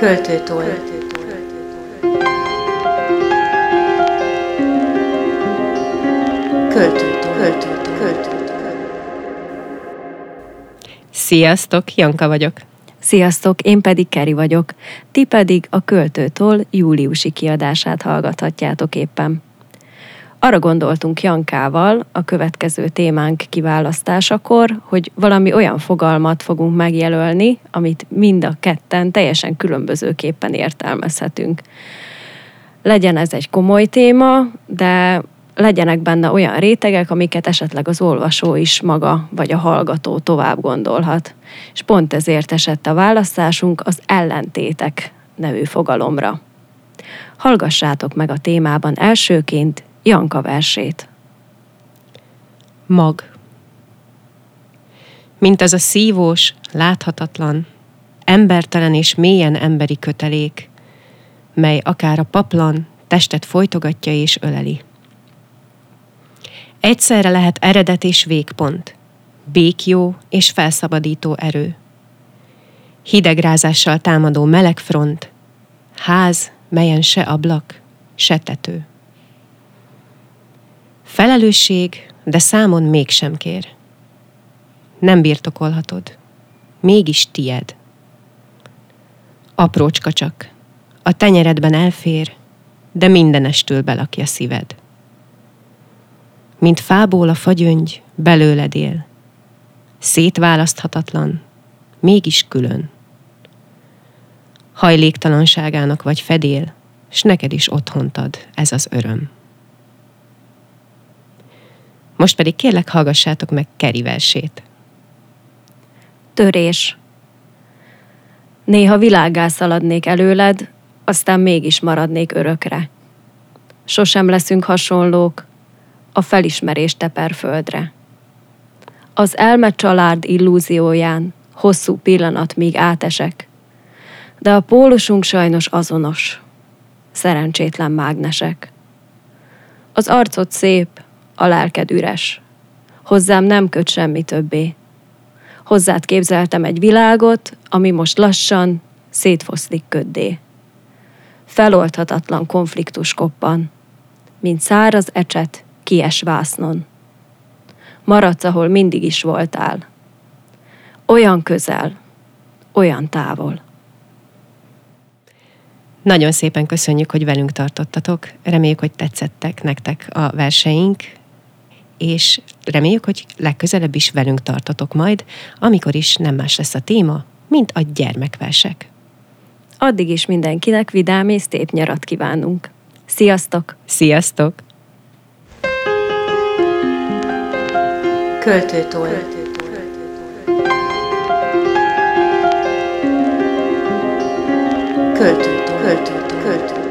Költőtól. Sziasztok, Janka vagyok. Sziasztok, én pedig Keri vagyok. Ti pedig a Költőtól júliusi kiadását hallgathatjátok éppen. Arra gondoltunk Jankával a következő témánk kiválasztásakor, hogy valami olyan fogalmat fogunk megjelölni, amit mind a ketten teljesen különbözőképpen értelmezhetünk. Legyen ez egy komoly téma, de legyenek benne olyan rétegek, amiket esetleg az olvasó is maga vagy a hallgató tovább gondolhat. És pont ezért esett a választásunk az ellentétek nevű fogalomra. Hallgassátok meg a témában elsőként Janka versét. Mag. Mint az a szívós, láthatatlan, embertelen és mélyen emberi kötelék, mely akár a paplan testet folytogatja és öleli. Egyszerre lehet eredet és végpont, békjó és felszabadító erő. Hidegrázással támadó meleg front, ház, melyen se ablak, se tető. Felelősség, de számon mégsem kér. Nem birtokolhatod, mégis tied. Aprócska csak, a tenyeredben elfér, de mindenestül belakja szíved. Mint fából a fagyöngy, belőled él. Szétválaszthatatlan, mégis külön. Hajléktalanságának vagy fedél, s neked is otthont ad ez az öröm. Most pedig kérlek, hallgassátok meg Keri versét. Törés. Néha világgá szaladnék előled, aztán mégis maradnék örökre. Sosem leszünk hasonlók, a felismerés teper földre. Az elme család illúzióján hosszú pillanat, míg átesek, de a pólusunk sajnos azonos, szerencsétlen mágnesek. Az arcod szép, a lelked üres, hozzám nem köt semmi többé. Hozzád képzeltem egy világot, ami most lassan szétfoszlik köddé. Feloldhatatlan konfliktus koppan, mint száraz ecset kies vásznon. Maradsz, ahol mindig is voltál. Olyan közel, olyan távol. Nagyon szépen köszönjük, hogy velünk tartottatok. Reméljük, hogy tetszettek nektek a verseink, és reméljük, hogy legközelebb is velünk tartotok majd, amikor is nem más lesz a téma, mint a gyermekversek. Addig is mindenkinek vidám és szép nyarat kívánunk. Sziasztok! Sziasztok! Költőtól. Költőtől.